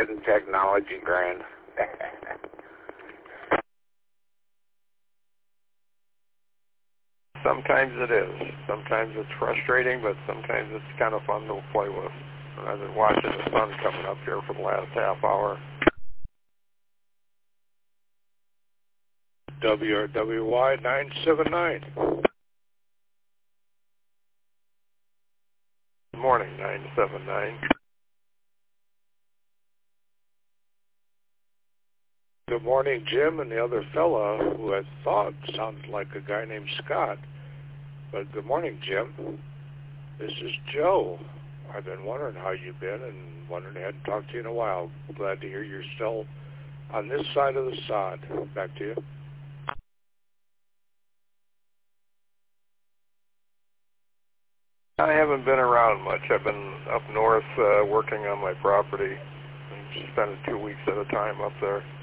isn't technology grand? Sometimes it is. Sometimes it's frustrating, but sometimes it's kind of fun to play with. And I've been watching the sun coming up here for the last half hour. WRWY 979. Good morning, 979. Good morning, Jim, and the other fella who I thought sounded like a guy named Scott. But good morning, Jim. This is Joe. I've been wondering how you've been and wondering I hadn't talked to you in a while. Glad to hear you're still on this side of the sod. Back to you. I haven't been around much. I've been up north working on my property. I'm spending 2 weeks at a time up there.